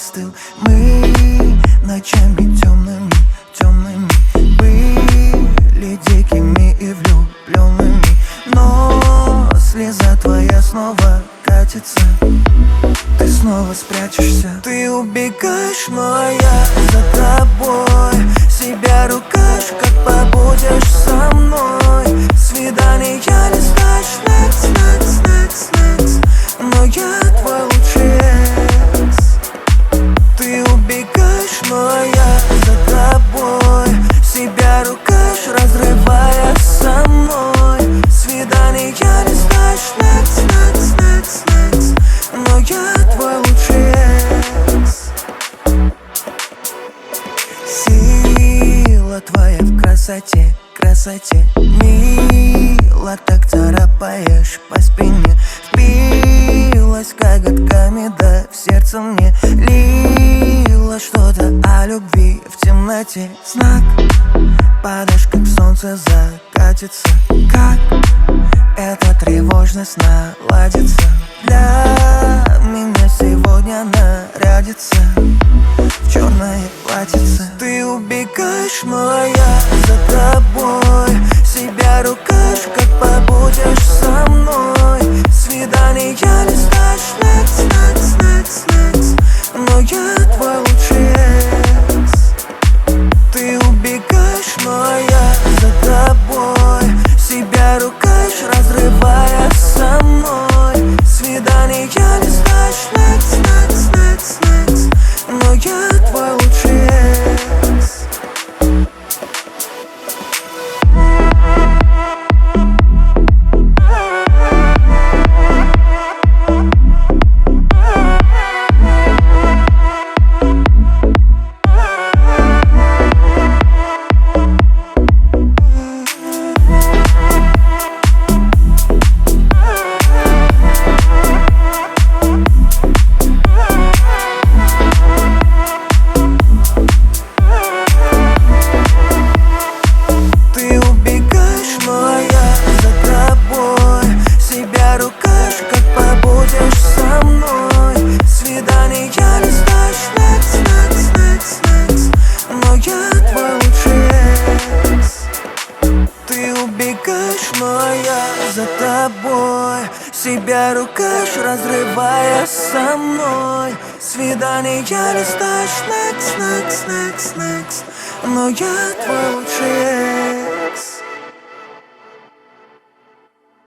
остыл. Мы ночами темными, темными были дикими и влюбленными, но слеза твоя снова катится. Ты снова спрячешься, ты убегаешь, но я за тобой. Себя ругаешь, как побудешь со мной. Свидания листаешь, next, next, next, next, но я твой лучший экс. Ты убегаешь, но я за тобой. Себя ругаешь, разрывая со мной. Свидания листаешь, next, next, next, next, но я твой лучший экс. Сила твоя в красоте, красоте. Мило так царапаешь по спине. Впилась коготками, да в сердце мне. Лила что-то о любви в темноте. Знак, падаешь, как солнце закатится. Как эта тревожность наладится. Для меня сегодня нарядится в черное платьице. Ты убегаешь, но я за тобой. Себя ругаешь, как побудешь со мной. Свидания листаешь, next, next, next, next, но я твой лучший экс. Ты убегаешь, но я за тобой. Себя ругаешь, разрывая со мной. Свидания листаешь, next, next, next, next, но я твой лучший экс. За тобой себя ругаешь, разрывая со мной. Свидания листаешь, next, next, next, next, но я твой лучший экс.